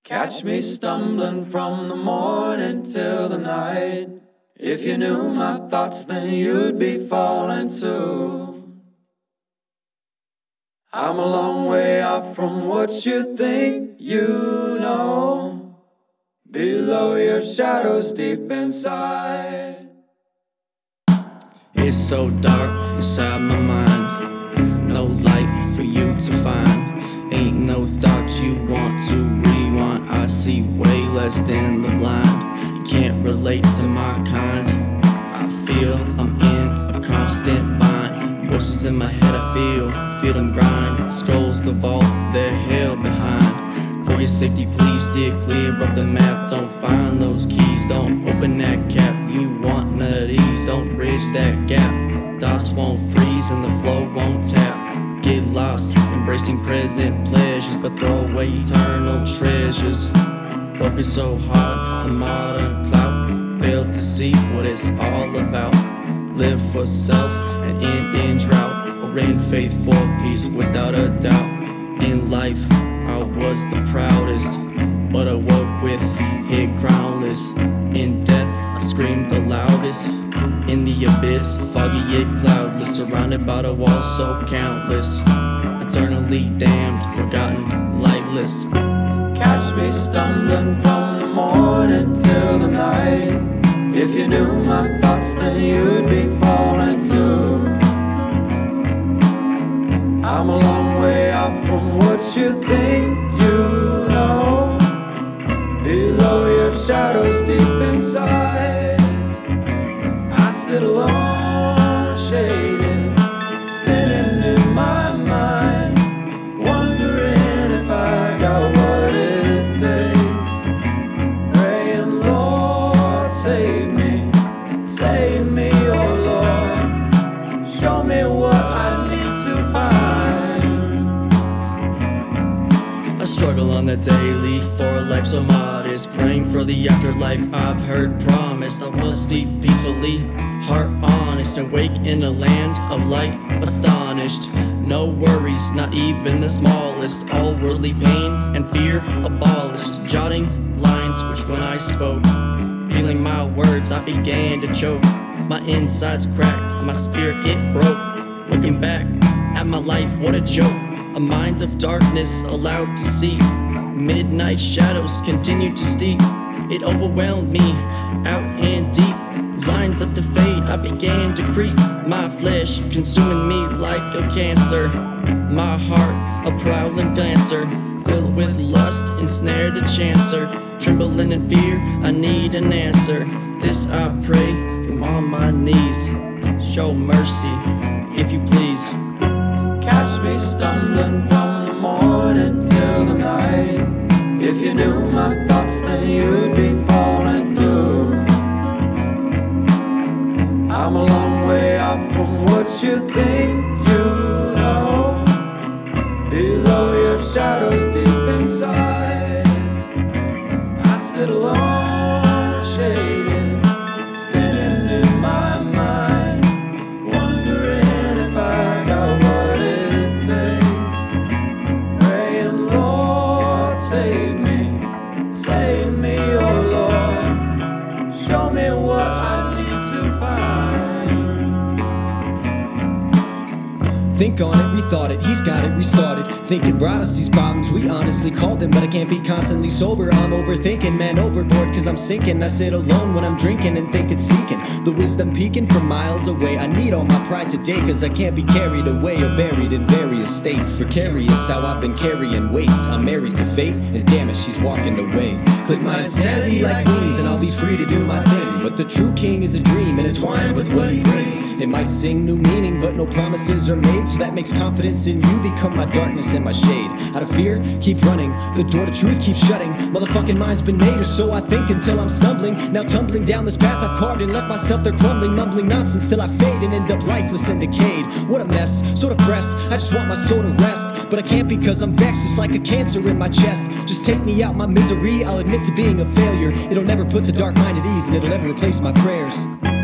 Catch me stumbling from the morning till the night. If you knew my thoughts, then you'd be falling too. I'm a long way off from what you think you know. Below your shadows deep inside. It's so dark inside my mind, no light for you to find. Ain't no thoughts you want to rewind. I see way less than the blind. You can't relate to my kind. I feel I'm in a constant bind. Voices in my head I feel them grind. Skulls the vault, they're hell behind. For your safety please steer clear of the map. Don't find those keys, don't open that cap. You want none of these, don't bridge that gap. Thoughts won't freeze and the flow won't tap. Get lost, embracing present pleasures, but throw away eternal treasures. Focus so hard on modern clout, fail to see what it's all about. Live for self and end in drought, or in faith for peace without a doubt. In life I was the proudest, but I woke with head crownless. In death I screamed the loudest. In the abyss, foggy yet cloudless, surrounded by the walls so countless. Eternally damned, forgotten, lightless. Catch me stumbling from the morning till the night. If you knew my thoughts, then you'd be falling too. I'm a long way off from what you think you know. Below your shadows deep inside, I sit alone, shaded, spinning in my mind, wondering if I got what it takes. Praying, Lord, save me, oh Lord. Show me what I need to find. I struggle on the daily for a life so modest, praying for the afterlife I've heard promised. I wanna sleep peacefully, heart honest, and wake in a land of light, astonished. No worries, not even the smallest. All worldly pain and fear abolished. Jotting lines which when I spoke, feeling my words I began to choke. My insides cracked, my spirit it broke. Looking back at my life, what a joke. A mind of darkness allowed to see. Midnight shadows continued to steep. It overwhelmed me, out and deep. Lines up to fade, I began to creep. My flesh consuming me like a cancer. My heart a prowling dancer, filled with lust, ensnared a chancer. Trembling in fear, I need an answer. This I pray from on my knees. Show mercy, if you please. Catch me stumbling from the morning till the night. If you knew my thoughts, then you'd be falling too. I'm a long way off from what you think you know. Below your shadows deep inside, I sit alone, shaded, spinning in my mind, wondering if I got what it takes. Praying, Lord, save me, oh Lord. Show me what I need to find. Think on it, rethought it, he's got it restarted. Thinking brought us these problems, we honestly called them. But I can't be constantly sober, I'm overthinking. Man overboard cause I'm sinking. I sit alone when I'm drinking and think it's seeking the wisdom peeking from miles away. I need all my pride today cause I can't be carried away or buried in various states. Precarious how I've been carrying weights. I'm married to fate and damn it, she's walking away. Clip my insanity like wings and I'll be free to do my thing. But the true king is a dream intertwined with what he brings. It might sing new meaning but no promises are made. So that makes confidence in you become my darkness and my shade. Out of fear, keep running, the door to truth keeps shutting. Motherfucking mind's been made, or so I think until I'm stumbling. Now tumbling down this path I've carved and left myself there crumbling. Mumbling nonsense till I fade and end up lifeless and decayed. What a mess, so depressed, I just want my soul to rest. But I can't because I'm vexed, it's like a cancer in my chest. Just take me out my misery, I'll admit to being a failure. It'll never put the dark mind at ease and it'll never replace my prayers.